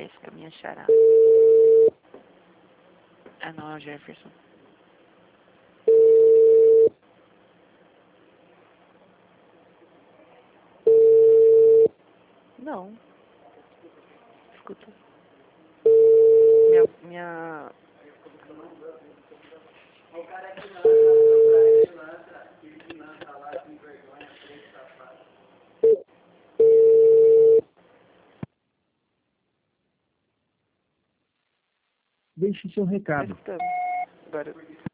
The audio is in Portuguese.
Jéssica, minha xará. Ah, não, é o Jefferson. Não. Escuta. Minha... O cara que lança lá com vergonha, preto, safado. Deixe seu Tá recado. escutando. Agora...